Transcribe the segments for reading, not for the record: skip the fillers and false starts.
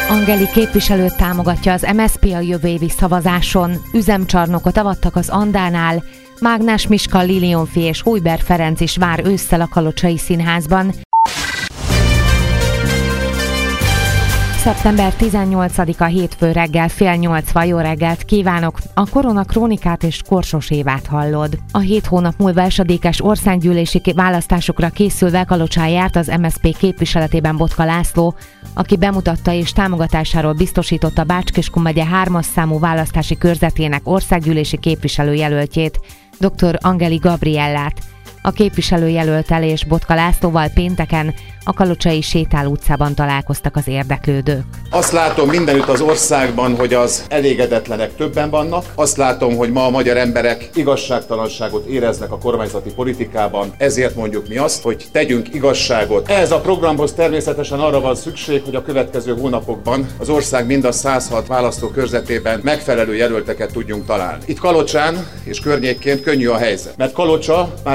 Angeli képviselőt támogatja az MSZP a jövő évi szavazáson. Üzemcsarnokot avattak az Andánál. Mágnás Miska, Lilionfi és Hujber Ferenc is vár ősszel a Kalocsai Színházban. Szeptember 18-a hétfő reggel 7:30 jó reggelt kívánok! A Korona Krónikát és Korsos Évát hallod. A 7 hónap múlva esedékes országgyűlési választásokra készülve Kalocsán járt az MSZP képviseletében Botka László, aki bemutatta és támogatásáról biztosította Bács-Kiskun megye 3-as számú választási körzetének országgyűlési képviselőjelöltjét, dr. Angeli Gabriellát. A képviselőjelölttel és Botka Lászlóval pénteken a Kalocsai Sétál utcában találkoztak az érdeklődők. Azt látom mindenütt az országban, hogy az elégedetlenek többen vannak. Azt látom, hogy ma a magyar emberek igazságtalanságot éreznek a kormányzati politikában. Ezért mondjuk mi azt, hogy tegyünk igazságot. Ehhez a programhoz természetesen arra van szükség, hogy a következő hónapokban az ország mind a 106 választókörzetében megfelelő jelölteket tudjunk találni. Itt Kalocsán és környékként könnyű a helyzet, mert Kalocsa már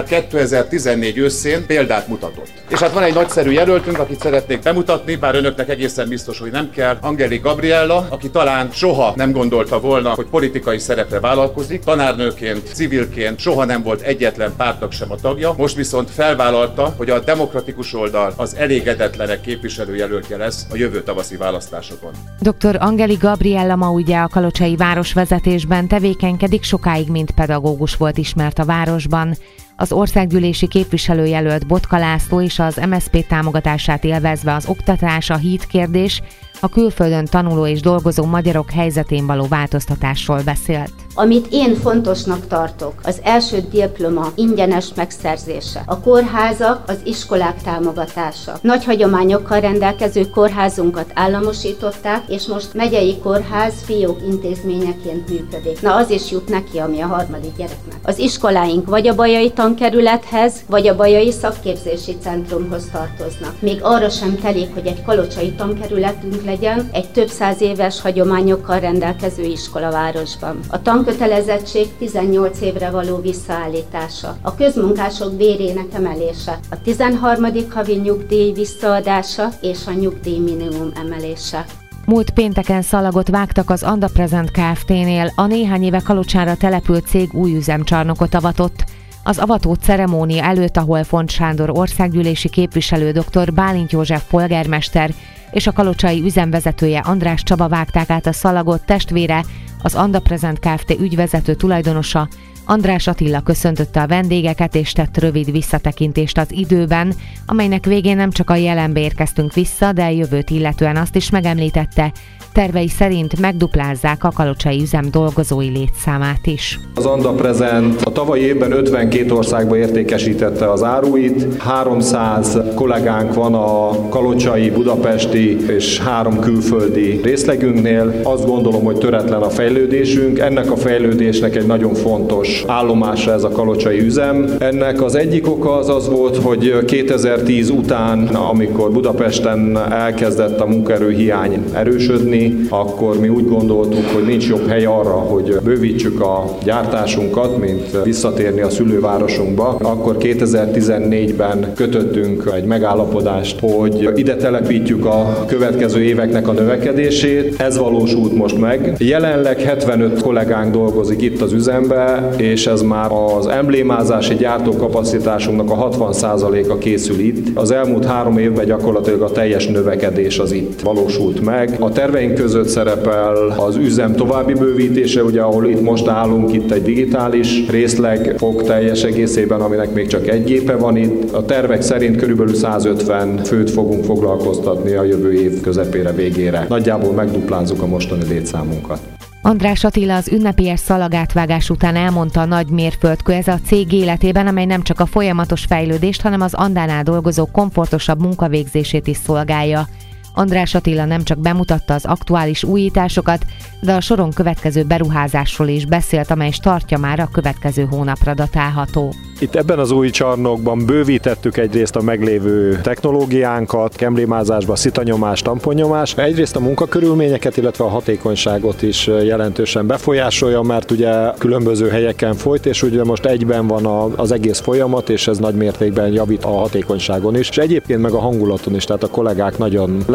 2014 őszén példát mutatott. És hát van egy nagyszerű jelöltünk, akit szeretnék bemutatni, bár önöknek egészen biztos, hogy nem kell, Angeli Gabriella, aki talán soha nem gondolta volna, hogy politikai szerepre vállalkozik. Tanárnőként, civilként soha nem volt egyetlen pártnak sem a tagja, most viszont felvállalta, hogy a demokratikus oldal az elégedetlenek képviselőjelöltje lesz a jövő tavaszi választásokon. Dr. Angeli Gabriella ma ugye a kalocsai városvezetésben tevékenykedik, sokáig mint pedagógus volt ismert a városban. Az országgyűlési képviselőjelölt Botka László és az MSZP támogatását élvezve az oktatás, a hídkérdés, a külföldön tanuló és dolgozó magyarok helyzetén való változtatásról beszélt. Amit én fontosnak tartok, az első diploma ingyenes megszerzése, a kórházak, az iskolák támogatása. Nagy hagyományokkal rendelkező kórházunkat államosították, és most megyei kórház fiók intézményeként működik. Na az is jut neki, ami a harmadik gyereknek. Az iskoláink vagy a Bajai Tankerülethez, vagy a Bajai Szakképzési Centrumhoz tartoznak. Még arra sem telik, hogy egy kalocsai tankerületünk legyen egy több száz éves hagyományokkal rendelkező iskolavárosban. A tankötelezettség 18 évre való visszaállítása, a közmunkások bérének emelése, a 13. havi nyugdíj visszaadása és a nyugdíj minimum emelése. Múlt pénteken szalagot vágtak az Anda Present Kft-nél, a néhány éve Kalocsánra települt cég új üzemcsarnokot avatott. Az avató ceremónia előtt, ahol Font Sándor országgyűlési képviselő, dr. Bálint József polgármester és a kalocsai üzemvezetője András Csaba vágták át a szalagot, testvére, az Anda Present Kft. Ügyvezető tulajdonosa, András Attila köszöntötte a vendégeket és tett rövid visszatekintést az időben, amelynek végén nem csak a jelenbe érkeztünk vissza, de jövőt illetően azt is megemlítette, tervei szerint megduplázzák a kalocsai üzem dolgozói létszámát is. Az Anda Present a tavalyi évben 52 országba értékesítette az áruit, 300 kollégánk van a kalocsai, budapesti és 3 külföldi részlegünknél. Azt gondolom, hogy töretlen a fejlődésünk. Ennek a fejlődésnek egy nagyon fontos állomása ez a kalocsai üzem. Ennek az egyik oka az volt, hogy 2010 után, amikor Budapesten elkezdett a munkaerőhiány erősödni, akkor mi úgy gondoltuk, hogy nincs jobb hely arra, hogy bővítsük a gyártásunkat, mint visszatérni a szülővárosunkba. Akkor 2014-ben kötöttünk egy megállapodást, hogy ide telepítjük a következő éveknek a növekedését. Ez valósult most meg. Jelenleg 75 kollégánk dolgozik itt az üzembe, és ez már az emblémázási gyártókapacitásunknak a 60%-a készül itt. Az elmúlt 3 évben gyakorlatilag a teljes növekedés az itt valósult meg. A terveink között szerepel az üzem további bővítése, ugye ahol itt most állunk, itt egy digitális részleg fog teljes egészében, aminek még csak egy gépe van itt. A tervek szerint körülbelül 150 főt fogunk foglalkoztatni a jövő év közepére, végére. Nagyjából megduplázzuk a mostani létszámunkat. András Attila az ünnepélyes szalagátvágás után elmondta, a nagy mérföldkő ez a cég életében, amely nem csak a folyamatos fejlődést, hanem az Andánál dolgozók komfortosabb munkavégzését is szolgálja. András Attila nem csak bemutatta az aktuális újításokat, de a soron következő beruházásról is beszélt, amely startja már a következő hónapra datálható. Itt ebben az új csarnokban bővítettük egyrészt a meglévő technológiánkat, emblémázásba, szitanyomás, tamponnyomás. Egyrészt a munkakörülményeket, illetve a hatékonyságot is jelentősen befolyásolja, mert ugye különböző helyeken folyt, és ugye most egyben van az egész folyamat, és ez nagy mértékben javít a hatékonyságon is, és egyébként meg a hangulaton is, tehát a kollégák nagyon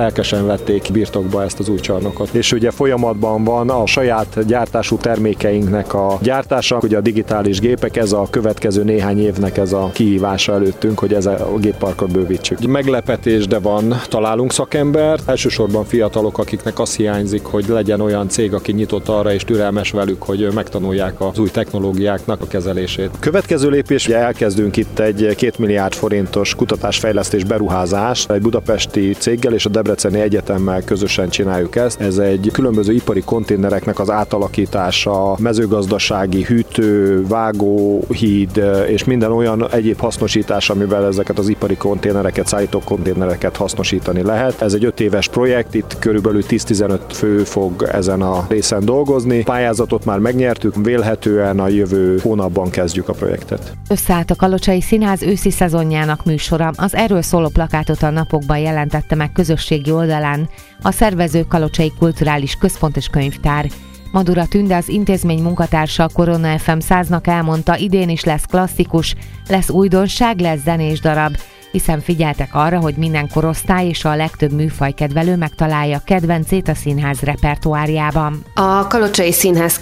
lelkesen vették birtokba ezt az új csarnokot. És ugye folyamatban van a saját gyártású termékeinknek a gyártása, ugye a digitális gépek, ez a következő néhány évnek ez a kihívása előttünk, hogy ez a gépparkot bővítsük. Meglepetés, de van, találunk szakembert, elsősorban fiatalok, akiknek azt hiányzik, hogy legyen olyan cég, aki nyitott arra és türelmes velük, hogy megtanulják az új technológiáknak a kezelését. Következő lépés, ugye elkezdünk itt egy 2 milliárd forintos kutatásfejlesztés beruházást, egy budapesti céggel és a Debreceni Egyetemmel közösen csináljuk ezt. Ez egy különböző ipari konténereknek az átalakítása, mezőgazdasági hűtő, vágóhíd és minden olyan egyéb hasznosítás, amivel ezeket az ipari konténereket, szállító konténereket hasznosítani lehet. Ez egy 5 éves projekt, itt körülbelül 10-15 fő fog ezen a részen dolgozni. Pályázatot már megnyertük, vélhetően a jövő hónapban kezdjük a projektet. Összeállt a Kalocsai Színház őszi szezonjának műsora. Az erről szóló plakátot a napokban jelentette meg közösségi oldalán a szervező Kalocsai Kulturális Központ és Könyvtár. Madura Tünde, az intézmény munkatársa, a Korona FM 100-nak elmondta, idén is lesz klasszikus, lesz újdonság, lesz zenés darab, hiszen figyeltek arra, hogy minden korosztály és a legtöbb műfajkedvelő megtalálja kedvencét a színház repertoárjában. A Kalocsai Színház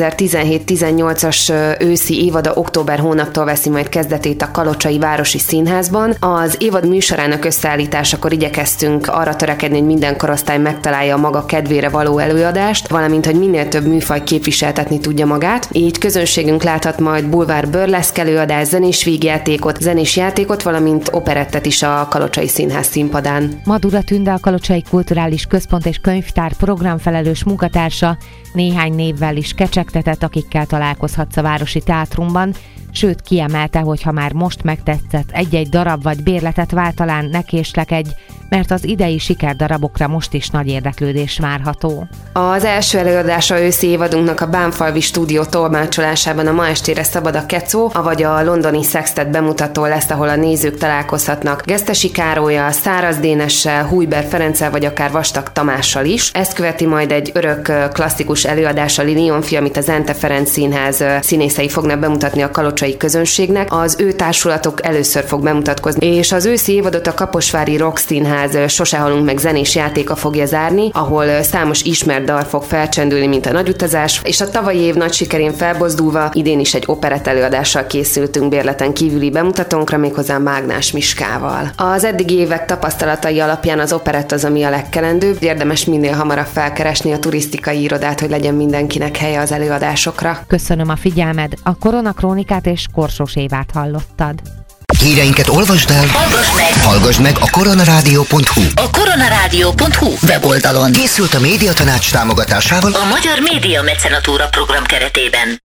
2017-18-as őszi évada október hónaptól veszi majd kezdetét a Kalocsai Városi Színházban. Az évad műsorának összeállításakor igyekeztünk arra törekedni, hogy minden korosztály megtalálja a maga kedvére való előadást, valamint, hogy minél több műfaj képviseltetni tudja magát. Így közönségünk láthat majd bulvár burleszk előadás, zenés vígjátékot, zenés játékot, valamint operettet is a Kalocsai Színház színpadán. Madura Tünde, a Kalocsai Kulturális Központ és Könyvtár programfelelős munkatársa néhány névvel is kecsegtetett, akikkel találkozhatsz a Városi Teátrumban, sőt kiemelte, hogy ha már most megtetszett egy-egy darab vagy bérletet vár, talán ne késlekedj, mert az idei sikerdarabokra most is nagy érdeklődés várható. Az első előadása őszi évadunknak a Bánfalvi stúdió tolmácsolásában a ma estére Szabad a Kecó, avagy a londoni Sextet bemutató lesz, ahol a nézők találkozhatnak Gesztesi Károllyal, Száraz Dénessel, Hujber Ferenccel vagy akár Vastag Tamással is. Ezt követi majd egy örök klasszikus előadás, a Lilionfi, amit az Ente Ferenc Színház színészei fognak bemutatni a kalocsai közönségnek. Az ő társulatok először fog bemutatkozni, és az őszi évadot a Kaposvári Rock Színház Sose halunk meg zenés játéka fogja zárni, ahol számos ismert dal fog felcsendülni, mint a Nagyutazás, és a tavalyi év nagy sikerén felbozdulva idén is egy operett előadással készültünk bérleten kívüli bemutatónkra, méghozzá Mágnás Miskával. Az eddigi évek tapasztalatai alapján az operett az, ami a legkelendőbb. Érdemes minél hamarabb felkeresni a turisztikai irodát, hogy legyen mindenkinek helye az előadásokra. Köszönöm a figyelmed, a Korona Krónikát és Korsos Évát hallottad. Híreinket olvasd el, hallgass meg a koronarádió.hu. A koronarádió.hu weboldalon. Készült a Médiatanács támogatásával a Magyar Média Mecenatúra program keretében.